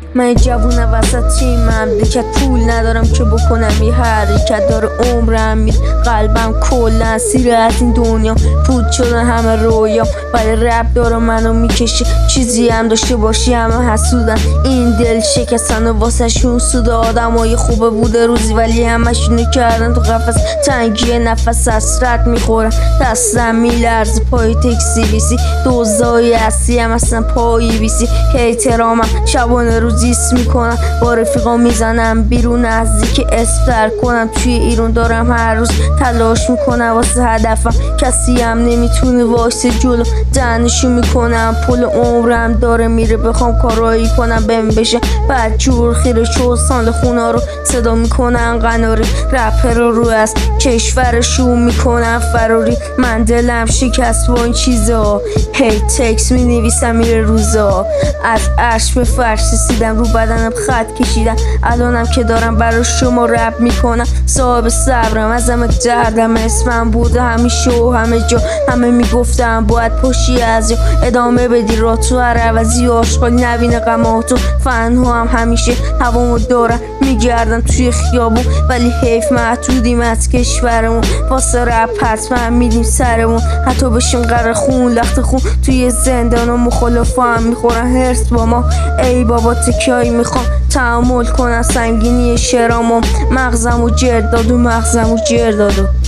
من جوون وسط این مملکت، پول ندارم که بکنم یه حرکت. داره عمرم میره قلبم کلا سیر از این دنیا، پود شدن همه رویا. ولی رب داره منو میکشه، چیزی هم داشته باشی همه حسودن. این دل شکستن و واسه شون سود آدمای خوبه بوده روزی، ولی همشونو کردن تو قفس. تنگی نفس حسرت میخورن، دستم میلرزه پای تکسی بیسی. دوزای هستی هم اصلا پایی بیسی. احترامم شبانه روز دیس میکنم، با رفیقا میزنم بیرون نزدیک استر کنم. توی ایران دارم هر روز تلاش میکنم واسه هدفم، کسی هم نمیتونه واسه جلو دنشو میکنم. پول عمرم داره میره، بخوام کارایی کنم بهم بشه بعد جور خیره شو. ساند خونا رو صدا میکنن قناری، رپر رو از کشورشون میکنم فراری. من دلم شکست با این چیزا، هی تکس مینویسم میره روزا. از عرش به فرش رسیدم، رو بدنم خط کشیدم. الانم که دارم برای شما رپ میکنم، صاحب صبرم از همه دردم. اسمم بوده همیشه و همه جا، همه میگفتم باید پشی از جا ادامه بدی را تو هر عوضی. آشغالی نبینه غماتو، فنها هم همیشه هوامو دارم میگردم توی خیابون. ولی حیف محدودیم از کشورمون، واسه رپ حتما میدیم سرمون. حتی بشیم قرار خون لخت خون توی زندان و مخالفا هم میخورن هرس با ما. ای بابا تکیایی میخوام تحمل کنم سنگینی شرامم. مغزمو جر داد و مغزمو جر داد.